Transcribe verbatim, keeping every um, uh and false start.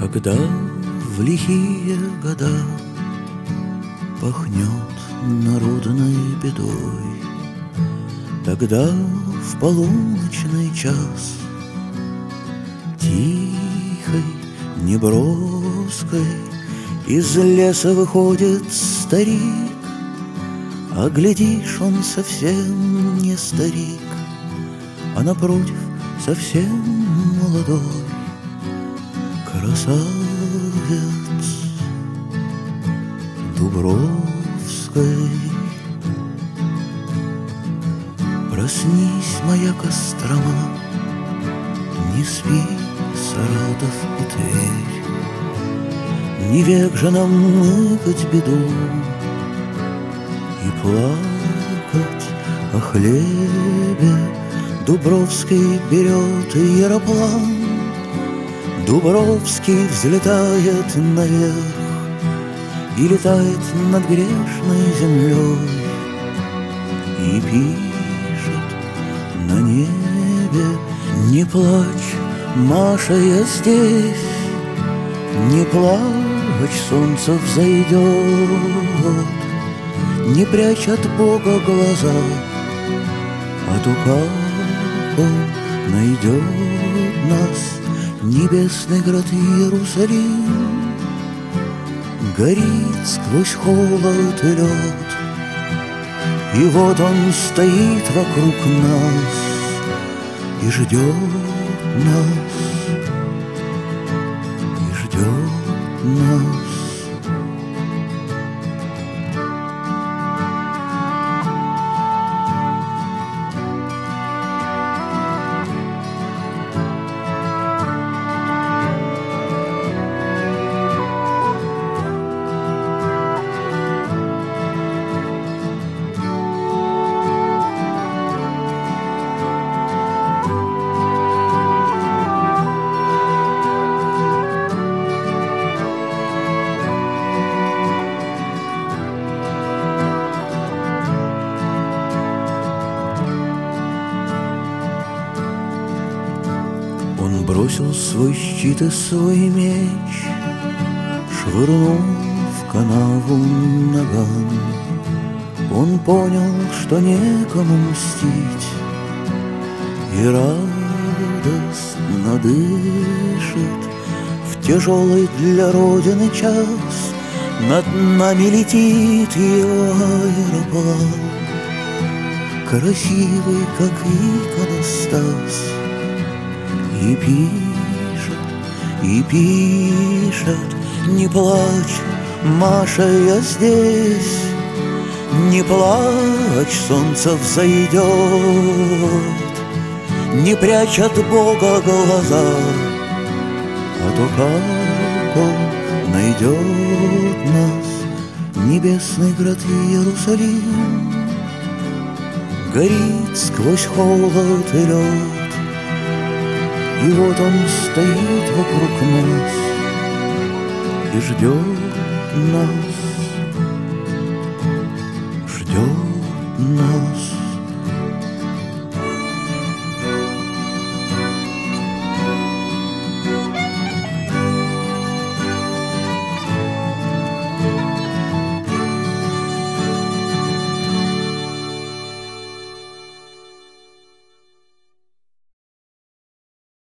Когда в лихие года пахнет народной бедой, тогда в полуночный час тихой, неброской из леса выходит старик. А глядишь, он совсем не старик, а напротив совсем молодой красавец Дубровской. Проснись, моя Кострома, не спи, Саратов и Тверь, не век же нам мыкать беду и плакать о хлебе. Дубровский берет яроплан, Дубровский взлетает наверх и летает над грешной землей и пишет на небе: не плачь, Маша, я здесь, не плачь, солнце взойдет, не прячь от Бога глаза, а то как Он найдет нас. Небесный град Иерусалим горит сквозь холод и лед, и вот он стоит вокруг нас и ждет нас, и ждет нас. Он бросил свой щит и свой меч, швырнул в канаву наган. Он понял, что некому мстить, и радостно дышит. В тяжелый для Родины час над нами летит его аэроплан, красивый, как иконостас. И пишет, и пишет: не плачь, Маша, я здесь, не плачь, солнце взойдет, не прячь от Бога глаза, а то как Он найдет нас. Небесный град Иерусалим горит сквозь холод и лед, и вот он стоит вокруг нас и ждет нас.